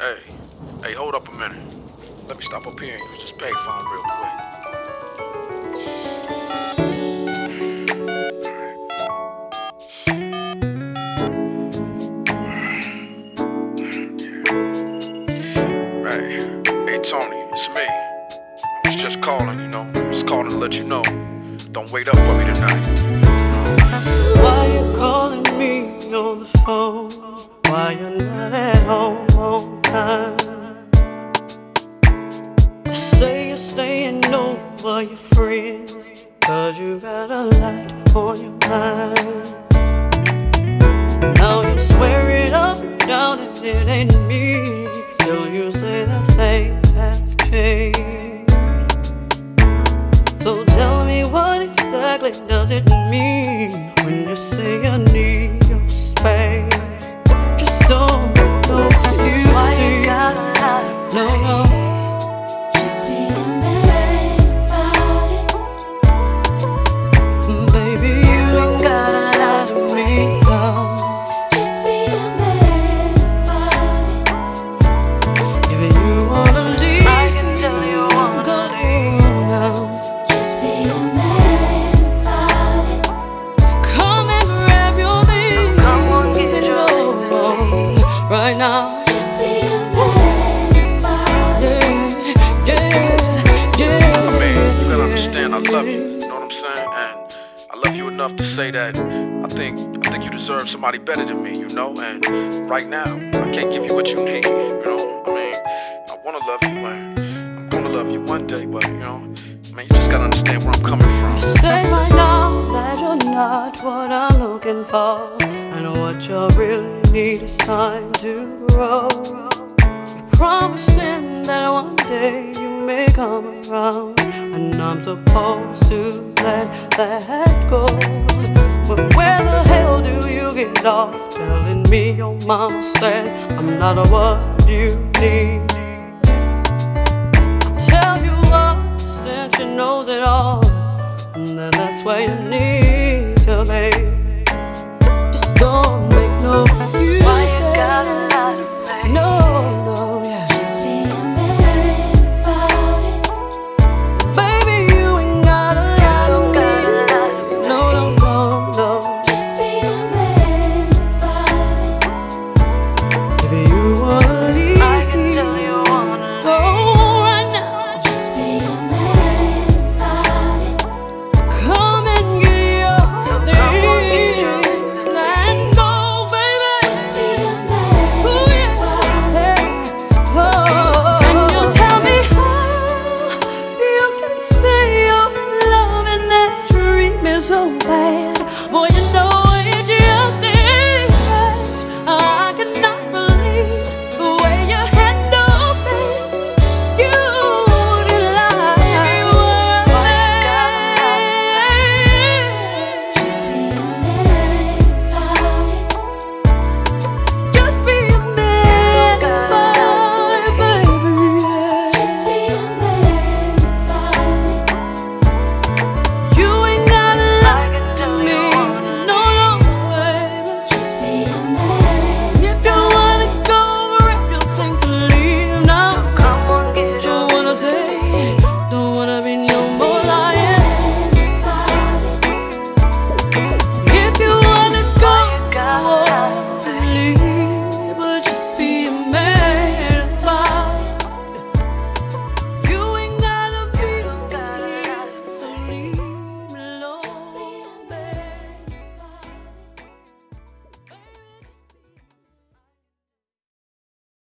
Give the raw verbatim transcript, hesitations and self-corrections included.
Hey, hey, hold up a minute. Let me stop up here and use this payphone real quick. Hey, hey Tony, it's me. I was just calling, you know, just calling to let you know. Don't wait up for me tonight. Why you calling me on the phone? Why you're not at home on time? You say you're staying over your friends, cause you got a lot on your mind. Now you swear it up and down and it ain't me. Still you say that things have changed. So tell me, what exactly does it mean when you say you need your space? Just don't make no excuses. Why you gotta lie? No, no. Just be a man about it. Baby, you ain't gotta lie to me, no. Just be a man about it. If you wanna leave, I can tell you wanna go now. Just be a man about it. Come and grab your things. Come on, get your things right now. Just be a man about it. Yeah, yeah, yeah. I mean, you gotta understand, I love you. You know what I'm saying? And I love you enough to say that I think I think you deserve somebody better than me, you know? And right now, I can't give you what you need, you know? I mean, I wanna love you, and I'm gonna love you one day, but you know, I mean, you just gotta understand where I'm coming from. You say right now that you're not what I'm looking for, and what you really need is time to grow. You're promising that one day you may come around, and I'm supposed to let that go. But where the hell do you get off telling me your mama said I'm not what you need? I tell you what, since she knows it all, then that's where you need to be. Just don't make no